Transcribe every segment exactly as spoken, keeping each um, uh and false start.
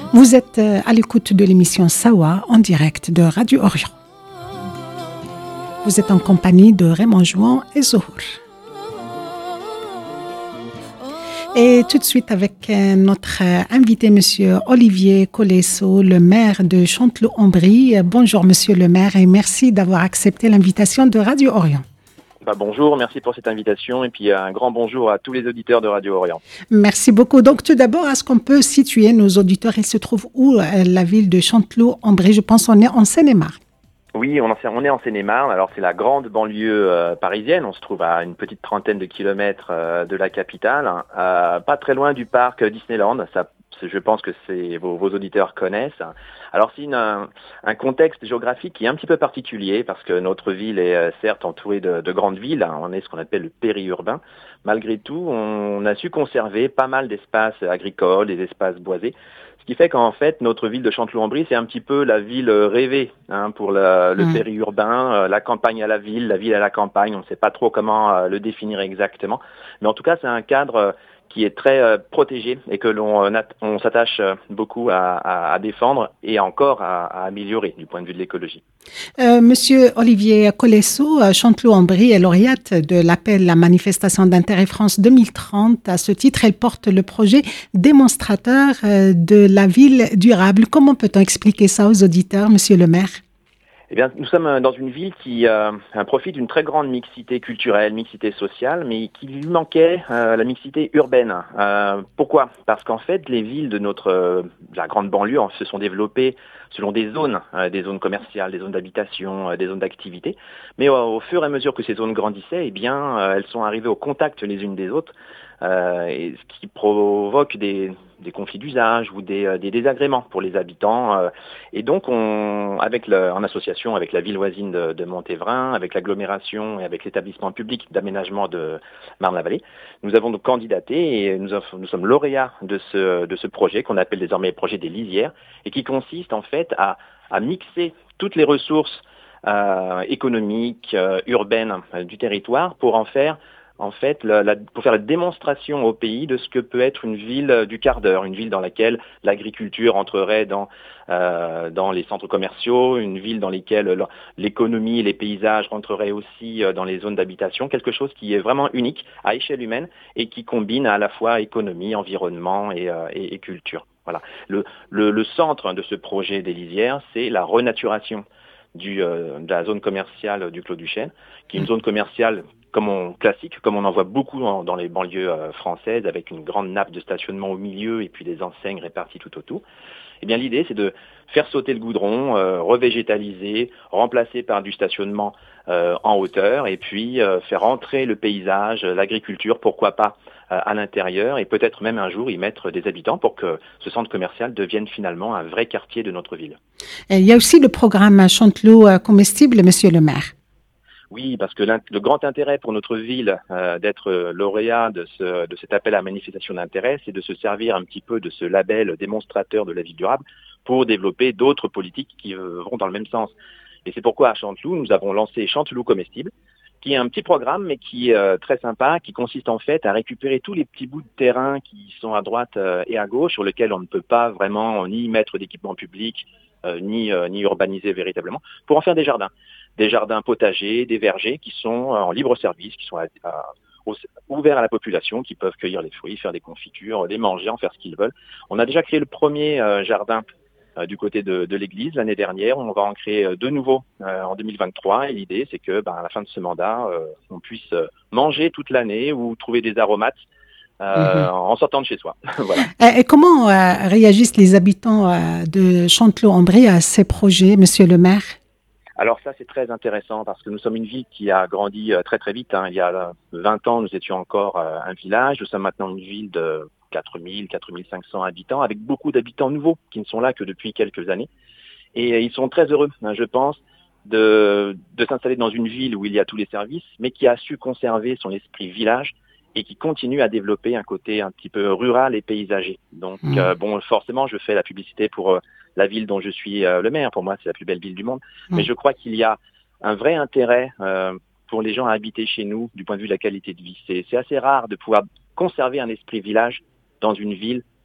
Vous êtes à l'écoute de l'émission Sawa en direct de Radio Orient. Vous êtes en compagnie de Raymond Jouan et Zohour. Et tout de suite avec notre invité, Monsieur Olivier Colesso, le maire de Chanteloup-en-Brie. Bonjour Monsieur le maire et merci d'avoir accepté l'invitation de Radio Orient. Bah bonjour, merci pour cette invitation et puis un grand bonjour à tous les auditeurs de Radio Orient. Merci beaucoup. Donc tout d'abord, est-ce qu'on peut situer nos auditeurs? Il se trouve où la ville de Chanteloup-en-Brie? Je pense qu'on est en Seine-et-Marne. Oui, on, en, on est en Seine-et-Marne. Alors c'est la grande banlieue euh, parisienne. On se trouve à une petite trentaine de kilomètres euh, de la capitale, hein, euh, pas très loin du parc Disneyland. Ça, je pense que c'est, vos, vos auditeurs connaissent. Alors c'est une, un, un contexte géographique qui est un petit peu particulier parce que notre ville est euh, certes entourée de, de grandes villes. Hein, on est ce qu'on appelle le périurbain. Malgré tout, on, on a su conserver pas mal d'espaces agricoles, des espaces boisés. Ce qui fait qu'en fait, notre ville de Chanteloup-en-Brie, c'est un petit peu la ville rêvée hein, pour la, le mmh. périurbain, euh, la campagne à la ville, la ville à la campagne. On ne sait pas trop comment euh, le définir exactement. Mais en tout cas, c'est un cadre euh, qui est très euh, protégé et que l'on euh, on s'attache euh, beaucoup à, à, à défendre et encore à, à améliorer du point de vue de l'écologie. Euh, Monsieur Olivier Colesso, Chanteloup-en-Brie est lauréate de l'appel à manifestation d'intérêt France deux mille trente. À ce titre, elle porte le projet démonstrateur de la ville durable. Comment peut-on expliquer ça aux auditeurs, Monsieur le maire? Eh bien, nous sommes dans une ville qui euh, profite d'une très grande mixité culturelle, mixité sociale, mais qui lui manquait euh, la mixité urbaine. Euh, pourquoi? Parce qu'en fait, les villes de notre euh, la grande banlieue se sont développées selon des zones, euh, des zones commerciales, des zones d'habitation, euh, des zones d'activité. Mais euh, au fur et à mesure que ces zones grandissaient, eh bien, euh, elles sont arrivées au contact les unes des autres, euh, et ce qui provoque des des conflits d'usage ou des, euh, des désagréments pour les habitants. Euh, et donc, on, avec le, en association avec la ville voisine de, de Montévrain, avec l'agglomération et avec l'établissement public d'aménagement de Marne-la-Vallée, nous avons donc candidaté et nous, nous sommes lauréats de ce, de ce projet qu'on appelle désormais le projet des lisières et qui consiste en fait à, à mixer toutes les ressources euh, économiques, euh, urbaines euh, du territoire pour en faire En fait, la, la, pour faire la démonstration au pays de ce que peut être une ville du quart d'heure, une ville dans laquelle l'agriculture entrerait dans, euh, dans les centres commerciaux, une ville dans laquelle l'économie et les paysages rentreraient aussi dans les zones d'habitation, quelque chose qui est vraiment unique à échelle humaine et qui combine à la fois économie, environnement et, euh, et, et culture. Voilà. Le, le, le centre de ce projet des lisières, c'est la renaturation du, euh, de la zone commerciale du Clos du Chêne, qui est une zone commerciale comme on, classique, comme on en voit beaucoup dans, dans les banlieues euh, françaises, avec une grande nappe de stationnement au milieu et puis des enseignes réparties tout autour. Eh bien, l'idée, c'est de faire sauter le goudron, euh, revégétaliser, remplacer par du stationnement euh, en hauteur, et puis euh, faire entrer le paysage, l'agriculture, pourquoi pas, euh, à l'intérieur, et peut-être même un jour y mettre des habitants pour que ce centre commercial devienne finalement un vrai quartier de notre ville. Et il y a aussi le programme Chanteloup comestible, Monsieur le maire. Oui, parce que le grand intérêt pour notre ville euh, d'être lauréat de, ce, de cet appel à manifestation d'intérêt, c'est de se servir un petit peu de ce label démonstrateur de la ville durable pour développer d'autres politiques qui euh, vont dans le même sens. Et c'est pourquoi à Chanteloup, nous avons lancé Chanteloup comestible, qui est un petit programme, mais qui est euh, très sympa, qui consiste en fait à récupérer tous les petits bouts de terrain qui sont à droite euh, et à gauche, sur lesquels on ne peut pas vraiment ni mettre d'équipement public, euh, ni, euh, ni urbaniser véritablement, pour en faire des jardins. Des jardins potagers, des vergers qui sont en libre service, qui sont à, à, ouverts à la population, qui peuvent cueillir les fruits, faire des confitures, les manger, en faire ce qu'ils veulent. On a déjà créé le premier euh, jardin euh, du côté de, de l'église l'année dernière. On va en créer euh, deux nouveaux euh, en deux mille vingt-trois. Et l'idée, c'est que, ben, à la fin de ce mandat, euh, on puisse manger toute l'année ou trouver des aromates Euh, mmh. en sortant de chez soi. Voilà. Et comment euh, réagissent les habitants euh, de Chanteloup-en-Brie à ces projets, Monsieur le maire? Alors ça, c'est très intéressant parce que nous sommes une ville qui a grandi très très vite. Hein. Il y a vingt ans, nous étions encore un village. Nous sommes maintenant une ville de quatre mille, quatre mille cinq cents habitants avec beaucoup d'habitants nouveaux qui ne sont là que depuis quelques années. Et ils sont très heureux, hein, je pense, de, de s'installer dans une ville où il y a tous les services, mais qui a su conserver son esprit village et qui continue à développer un côté un petit peu rural et paysager. Donc, mmh. euh, bon, forcément, je fais la publicité pour euh, la ville dont je suis euh, le maire. Pour moi, c'est la plus belle ville du monde. Mmh. Mais je crois qu'il y a un vrai intérêt euh, pour les gens à habiter chez nous du point de vue de la qualité de vie. C'est, c'est assez rare de pouvoir conserver un esprit village dans une ville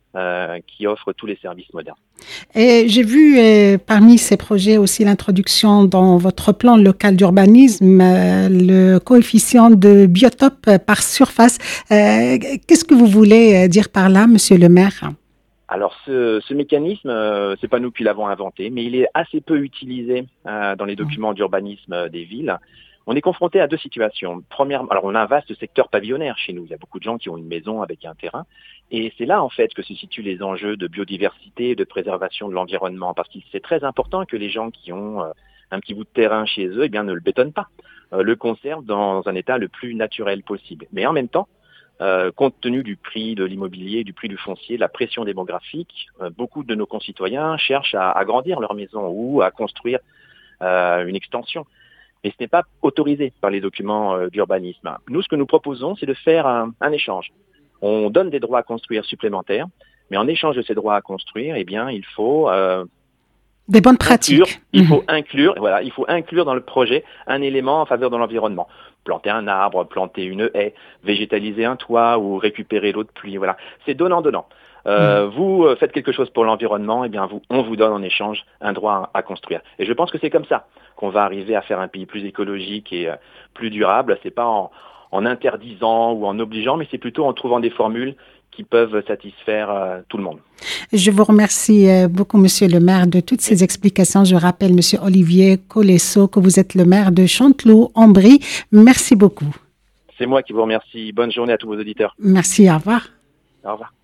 euh, qui offre tous les services modernes. Et j'ai vu euh, parmi ces projets aussi l'introduction dans votre plan local d'urbanisme, euh, le coefficient de biotope par surface. Euh, qu'est-ce que vous voulez dire par là, monsieur le maire? Alors ce, ce mécanisme, euh, c'est pas nous qui l'avons inventé, mais il est assez peu utilisé euh, dans les documents d'urbanisme des villes. On est confronté à deux situations. Première, alors on a un vaste secteur pavillonnaire chez nous. Il y a beaucoup de gens qui ont une maison avec un terrain. Et c'est là, en fait, que se situent les enjeux de biodiversité et de préservation de l'environnement. Parce que c'est très important que les gens qui ont euh, un petit bout de terrain chez eux, eh bien, ne le bétonnent pas. Euh, le conservent dans un état le plus naturel possible. Mais en même temps, euh, compte tenu du prix de l'immobilier, du prix du foncier, de la pression démographique, euh, beaucoup de nos concitoyens cherchent à agrandir leur maison ou à construire euh, une extension. Mais ce n'est pas autorisé par les documents euh, d'urbanisme. Nous, ce que nous proposons, c'est de faire un, un échange. On donne des droits à construire supplémentaires, mais en échange de ces droits à construire, eh bien, il faut euh, des bonnes inclure, pratiques. il Mmh. faut inclure, voilà, il faut inclure dans le projet un élément en faveur de l'environnement. Planter un arbre, planter une haie, végétaliser un toit ou récupérer l'eau de pluie. Voilà, c'est donnant-donnant. Euh, mmh. Vous euh, faites quelque chose pour l'environnement, eh bien, vous, on vous donne en échange un droit à, à construire. Et je pense que c'est comme ça qu'on va arriver à faire un pays plus écologique et euh, plus durable. C'est pas en, en interdisant ou en obligeant, mais c'est plutôt en trouvant des formules qui peuvent satisfaire euh, tout le monde. Je vous remercie euh, beaucoup, monsieur le maire, de toutes ces explications. Je rappelle, monsieur Olivier Colesso, que vous êtes le maire de Chanteloup-en-Brie. Merci beaucoup. C'est moi qui vous remercie. Bonne journée à tous vos auditeurs. Merci, au revoir. Au revoir.